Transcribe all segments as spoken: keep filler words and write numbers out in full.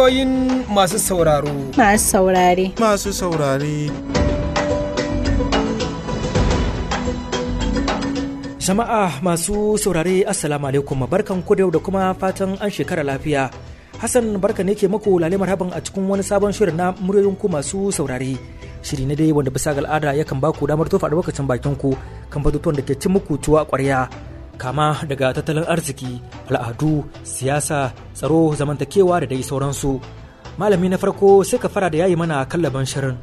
Muryoyin masu sauraro. Masu saurare. Masu saurare. Jama'a masu saurare Assalamu alaikum, barkan ku da yau da kuma fatan an shekara lafiya. Hassan barka ne ke muku lale marhaban a cikin wani sabon shirin na muryoyin ku masu saurare. Shiri ne dai wanda bisa ga al'ada yakan ba ku damar tofa albarkacin bakin ku kan batutuwan da ke cin muku tuwa ƙwarya. Kama daga tattalin arziki, al'adu, siyasa, tsaro, zamantakewa da dai sauransu. Malami na farko sai ka fara da yayi mana kallaban shirin.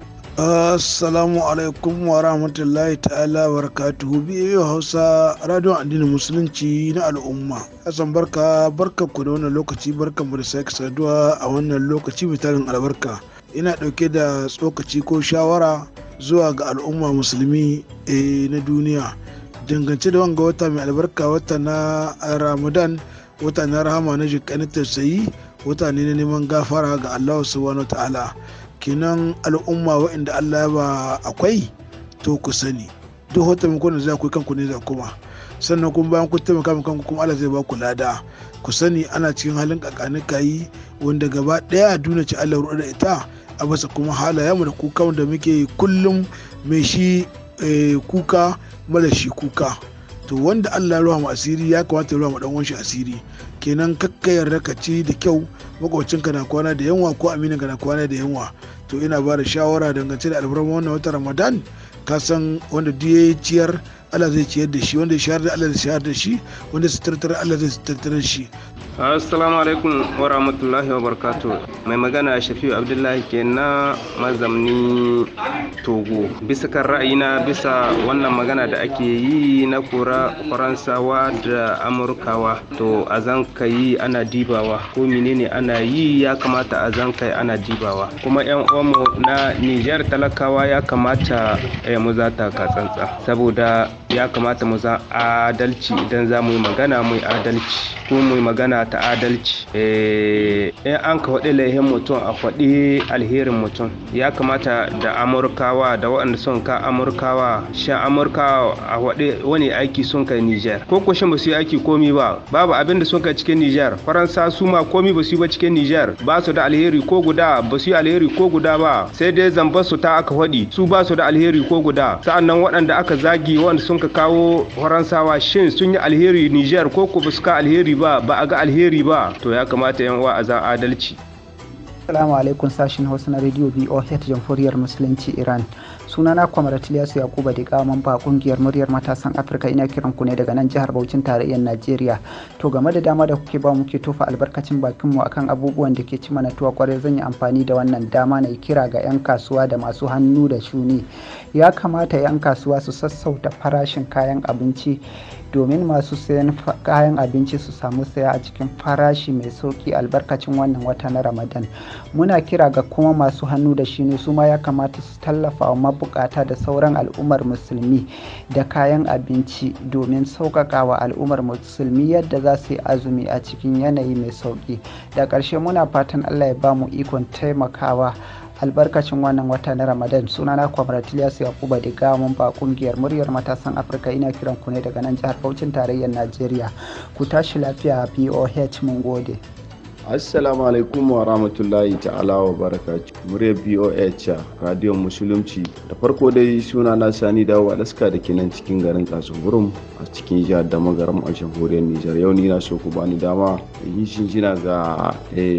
Assalamu alaikum wa rahmatullahi ta'ala wa barakatuhu. Biyu Hausa Radio Addinin Musulunci na al'umma. Hassan barka barka ku da wannan lokaci, barkan mu da sake saduwa a wannan lokaci mai tarin albarka. Ina dauke da tsokaci ko shawara zuwa ga al'umma musulmi na duniya. Dangance da wanga wata mai albarka, wata na Ramadan, wata na rahama na jikkanin tausayi, wata ne na neman gafara ga Allah subhanahu wa ta'ala. Kenan al'umma waɗanda Allah ya ba akwai to ku sani duk wata mai kwanan za ku yi kanku ne za kuma, sannan kuma bayan ku taimaka kanku kuma Allah zai ba ku lada. Ku sani ana cikin halin kakanika yi wanda gaba ɗaya duniya ce Allah ruɗa da ita a basa kuma halayen mu da kuka wanda muke kullum mai shi kuka mara shi kuka. To wanda Allah ya ruwa mu asiri ya kamata ya ruwa mu dan uwan shi asiri. Kenan kakka yarda ka ci da kyau makwabcinka na kwana da yanwa ko amininka na kwana da yanwa. To ina ba da shawara dangance da alfarma wannan wata Ramadan, ka san wanda duk ya ciyar Allah zai ciyar da shi, wanda ya shahar da Allah zai shahar da shi, wanda ya sutartar Allah zai sutartar shi. Assalamu alaikum wa rahmatullahi wa barakatuh. Mai magana Shafi'u Abdullahi kenan mazamni Togo. Bisa kan ra'ayina bisa wannan magana da ake yi na kora Faransawa da Amurkawa, to a zan kai ana dibawa ko menene ana yi ya kamata a zan kai ana dibawa. Kuma yan uwanmu na Niger talakawa ya kamata eh, mu zata ka tsantsa, saboda ya kamata mu za adalci idan za mu yi magana mu yi adalci ko mu yi magana ta adalci. In an ka faɗi laihin mutum a faɗi alherin mutum. Ya kamata da Amurkawa da waɗanda sun ka Amurkawa, shan Amurkawa a faɗi wani aiki sun kai Niger ko ko shan ba su yi aiki komi ba, babu abin da sun kai cikin Niger. Faransa su ma komi ba su yi ba cikin Niger, ba su da alheri ko guda, ba su yi alheri ko guda ba, sai dai zambar su ta aka faɗi, su ba su da alheri ko guda. Sa'annan waɗanda aka zagi waɗanda sun ka kawo Faransawa, shin sun yi alheri Niger ko ko ba su ka alheri ba, ba a ga alheri ba. To ya kamata yan uwa a za adalci. Assalamu alaikum, sashin Hausa na Radio B O H Jamhuriyar Musulunci Iran. Sunana Kwamar Tiliyasu Yakuba da Gaman ba kungiyar muryar matasan Afirka, ina kiran ku ne daga nan jihar Bauchin tarayyar Najeriya. To game da dama da kuke ba muke tofa albarkacin bakin mu akan abubuwan da ke ci mana tuwa kwarai, zan yi amfani da wannan dama na kira ga 'yan kasuwa da masu hannu da shuni. Ya kamata 'yan kasuwa su sassauta farashin kayan abinci domin masu sayan kayan abinci su samu saya a cikin farashi mai sauki albarkacin wannan wata na Ramadan. Muna kira ga kuma masu hannu da shuni, su ma ya kamata su tallafa wa mabukata da sauran al'ummar musulmi da kayan abinci domin sauƙaƙa wa al'ummar musulmi yadda za su yi azumi a cikin yanayi mai sauki. Da ƙarshe muna fatan Allah ya ba mu ikon taimakawa albarkacin wannan wata na Ramadan. Sunana Kwamar Tiliyasu Yakuba da Gaman ba kungiyar muryar matasan Afirka, ina kiran ku ne daga nan jihar Bauchin tarayyar Najeriya. Ku tashi lafiya B O H, mun gode. Assalamu alaikum wa rahmatullahi ta'ala wa barakatuh. Muryar B O H radiyon musulunci. Da farko dai suna na Sani Dawo Alaska da ke nan cikin garin Tsatsunburum a cikin jihar da magaram a jamhuriyar Nijar. Yau ni na so ku bani dama yi shinjina ga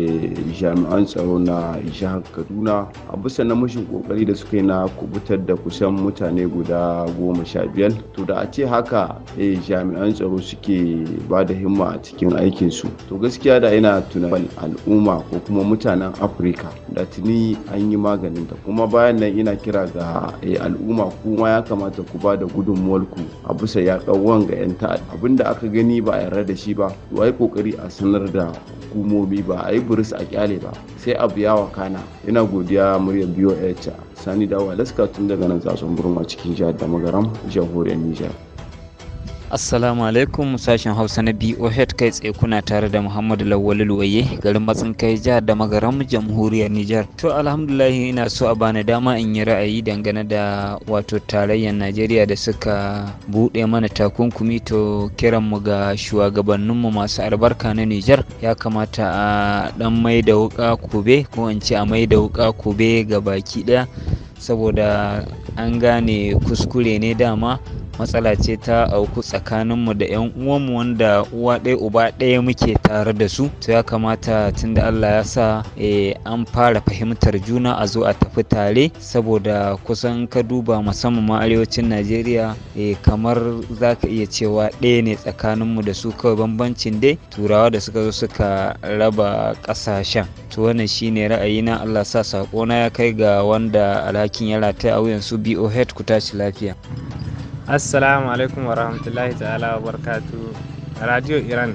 jami'an tsaro na jihar Kaduna a bisa namijin kokari da suka yi na kubutar da kusan mutane guda goma sha biyar. To da a ce haka jami'an tsaro suke ba da himma a cikin aikinsu, to gaskiya da ina tunani al'umma ko kuma mutanen Afirka da tuni an yi maganin ta. Kuma bayan nan ina kira ga al'umma kuma ya kamata ku ba da gudunmuwarku a bisa yaƙar wanga 'yan ta'adda. Abinda aka gani ba a yarda da shi ba, to ai kokari a sanar da hukumomi, ba a yi buris a kyale ba sai abu ya wakana. Ina godiya muryar B O H. Sani Dawo Alaska tun daga nan Tsatsunburum a cikin jihar da magaram jamhuriyar Nijar. Assalamu alaikum sashen Hausa na B O H kai tsaye kuna tare da Muhammadu Lawal Luwaye garin Matsin Kai jihar da Magaram jamhuriyar Nijar. To alhamdulillah ina so a bani dama in yi ra'ayi dangane da wato tarayyar Najeriya da suka buɗe mana takunkumi. To kiran mu ga shugabanninmu masu albarka na Nijar ya kamata a dan mai da wuka kube ko in ce a mai da wuka kube ga baki ɗaya, saboda an gane kuskure ne dama matsala ce ta auku tsakaninmu da 'yan uwanmu wanda uwa ɗaya uba ɗaya muke tare da su. To ya kamata tunda Allah ya sa e, an fara fahimtar juna a zo a tafi tare, saboda kusan ka duba musamman ma arewacin Najeriya e, kamar za ka iya cewa ɗaya ne tsakaninmu da su, kawai bambancin dai turawa da suka zo suka raba ƙasashen. To wannan shine ra'ayina. Allah sa saƙona ya kai ga wanda alhakin ya rataya a wuyan su. B O H ku tashi lafiya. Assalamu alaikum wa rahmatullahi ta'ala wa barakatu. Radio Iran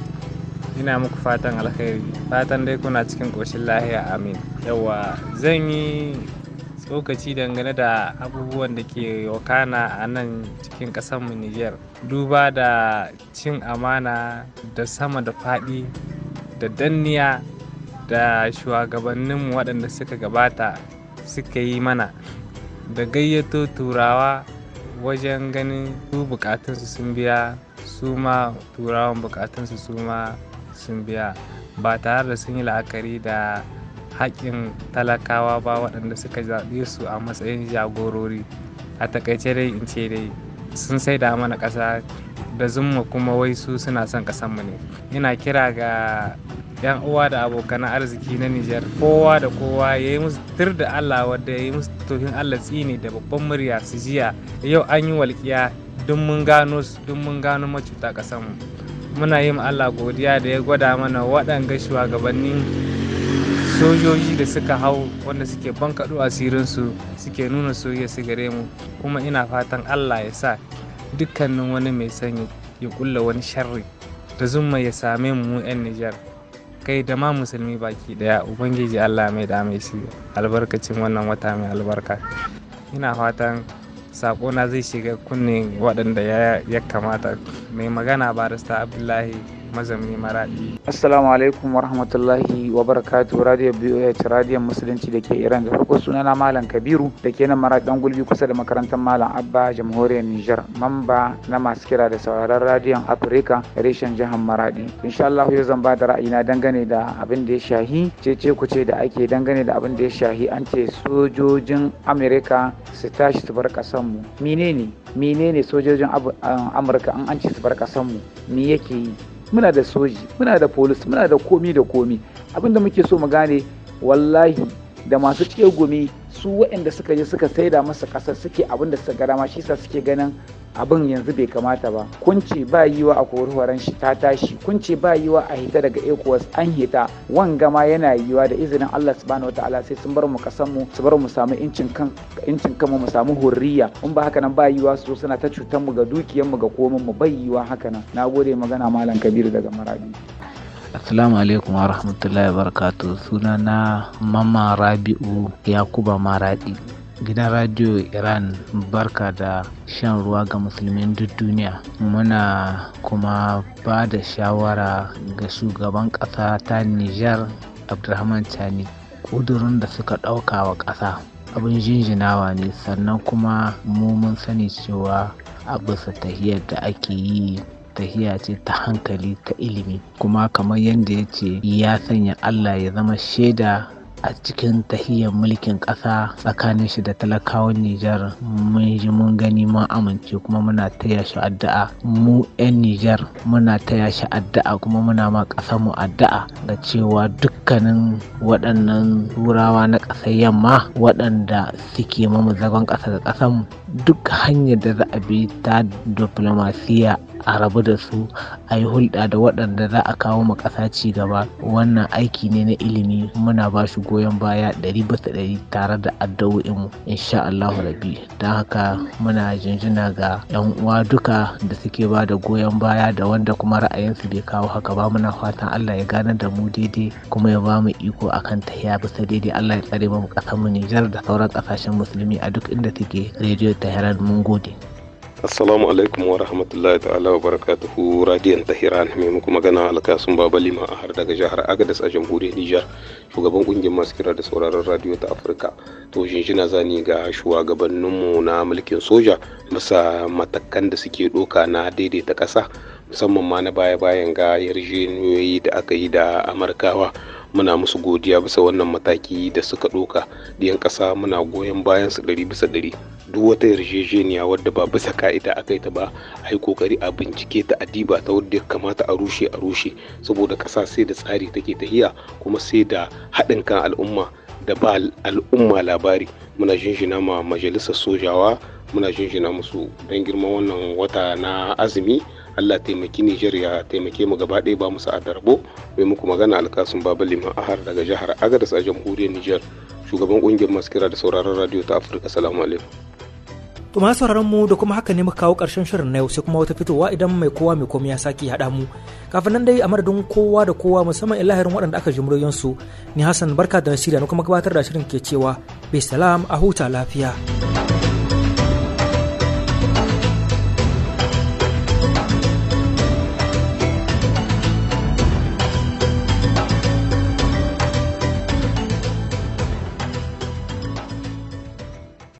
ina muku fatan alkhairi, fatan dai kuna cikin ƙoshin lahiya, amin. Yawa zan yi tsokaci dangane da abubuwan da ke wakana a nan cikin ƙasarmu Nijar, duba da cin amana da sama da faɗi da danniya da shugabanninmu waɗanda suka gabata suka yi mana, da gayyato turawa wajen ganin su bukatunsu sun biya, su ma turawan bukatunsu su ma sun biya, ba tare da sun yi la'akari da haƙƙin talakawa ba waɗanda suka zaɓe su a matsayin jagorori. A takaice dai in ce dai sun saida mana ƙasa da zumma kuma wai su suna son ƙasanmu ne. Ina kira ga 'yan uwa da abokan arziki na Nijar, kowa da kowa ya yi musu tur da Allah, wadda ya yi musu tofin Allah tsini da babban murya su jiya yau an yi walƙiya duk mun gano duk mun gano macuta ƙasanmu. Muna yi ma Allah godiya da ya gwada mana waɗanga shugabannin sojoji da suka hau, wanda suke bankaɗo asirinsu suke nuna soyayya su gare mu, kuma ina fatan Allah ya sa dukkanin wani mai sanya ya kulla wani sharri da zumma ya same mu 'yan Nijar, kai da ma musulmi baki daya. Ubangiji Allah mai da mai shi albarkacin wannan wata mai albarka. Ina fatan sakona zai shiga kunne waɗanda ya kamata. Mai magana barista Abdullahi mazamni Maradi. Assalamu alaikum wa rahmatullahi wa barakatuh. Radio B O H radiyon musulunci da ke Iran. Da farko sunana Malam Kabiru da ke nan Maradi dan gulbi kusa da makarantar Malam Abba jamhuriyar Nijar, mamba na masu kira da sauraron radiyon Afirka reshen jihar Maradi. Insha Allah yau zan ba da ra'ayina dangane da abin da ya shahi cece kuce da ake dangane da abin da ya shahi an ce sojojin Amerika su tashi su bar kasan mu. Menene menene sojojin Amurka an an ce su bar kasan mu me yake yi? Muna da soji, muna da polis, muna da komi da komi. Abinda muke so mu gane, wallahi da masu cike gumi su waɗanda suka je suka saida masa ƙasar suke abinda suka ga dama, shi sa suke ganin abin yanzu bai kamata ba. Kun ce ba yiwa a korhoran shi ta tashi, kun ce ba yiwa a hita daga ECOWAS an hita, wanga ma yana yiwa da izinin Allah subhanahu wataala sai sun bar mu kasan mu, su bar mu samu incin kan incin kanmu mu samu hurriya. In ba haka nan ba yiwa su suna ta cutar mu ga dukiyar mu ga komai mu, bai yiwa haka nan. Nagode. Magana Malam Kabiru daga Maradi. Assalamu alaikum wa rahmatullahi wa barakatuh. Sunana Mama Rabi'u Yakuba Maradi. Gidan Radio Iran barka da shan ruwa ga musulmin duk duniya. Muna kuma ba da shawara ga shugaban ƙasa ta Nijar Abdulrahman Chani. Ƙudurin da suka ɗauka wa ƙasa abin jinjinawa ne, sannan kuma mu mun sani cewa a bisa tahiyar da ake yi tahiya ce ta hankali ta ilimi, kuma kamar yadda ya ce ya sanya Allah ya zama shaida a cikin tahiyar mulkin ƙasa tsakanin shi da talakawan Nijar. Mun ji mun gani mun amince kuma muna taya shi addu'a. Mu 'yan Nijar muna taya shi addu'a kuma muna ma ƙasar mu addu'a ga cewa dukkanin waɗannan turawa na ƙasar yamma waɗanda suke mamu zagon ƙasa da ƙasar mu, duk hanyar da za a bi ta diplomasiya a rabu da su, a yi hulɗa da waɗanda za a kawo mu ƙasa ci gaba. Wannan aiki ne na ilimi, muna ba shi goyon baya ɗari bisa ɗari tare da addu'o'inmu insha Allahu rabbi. Don haka muna jinjina ga 'yan uwa duka da suke ba da goyon baya da wanda kuma ra'ayinsu bai kawo haka ba. Muna fatan Allah ya gane da mu daidai kuma ya ba mu iko akan tahiya bisa daidai. Allah ya tsare mu ƙasar mu Nijar da sauran ƙasashen musulmi a duk inda suke. Radio Tehran mun gode. Assalamu alaikum wa rahmatullahi ta'ala wa barakatuhu. Radiyon Tahiran mai muku magana Alkasun Baba Lima a har daga jihar Agadez a jamhuriyar Nijar, shugaban kungiyar masu kira da sauraron radiyo ta Afirka. To shinshina zani ga shugabanninmu na mulkin soja bisa matakan da suke doka na daidaita ƙasa, musamman ma na baya-bayan ga yarjejeniyoyi da aka yi da Amurkawa. Muna musu godiya bisa wannan mataki da suka ɗoka. Diyan ƙasa muna goyon bayan su ɗari bisa ɗari. Duk wata yarjejeniya wadda ba bisa ka'ida aka yi ta ba, a yi kokari a bincike ta a diba ta wadda ya kamata a rushe a rushe, saboda ƙasa sai da tsari take tahiya, kuma sai da haɗin kan al'umma da ba al'umma labari. Muna shinshina ma majalisar sojawa, muna shinshina musu don girman wannan wata na azumi. Allah taimaki Nijar ya taimake mu gaba ɗaya, ba mu sa'adar rabo. Mai muku magana Alkasun Baba Liman Ahar daga jihar Agadez a jamhuriyar Nijar, shugaban kungiyar masu kira da sauraron radiyo ta Afirka. Salamu alaikum. To masu sauraron mu da kuma haka ne muka kawo ƙarshen shirin na yau, sai kuma wata fitowa idan mai kowa mai komai ya sake haɗa mu. Kafin nan dai a madadin kowa da kowa, musamman ilahirin waɗanda aka ji muryoyinsu, ni Hassan barka da nasira na kuma gabatar da shirin ke cewa bai salam a huta lafiya.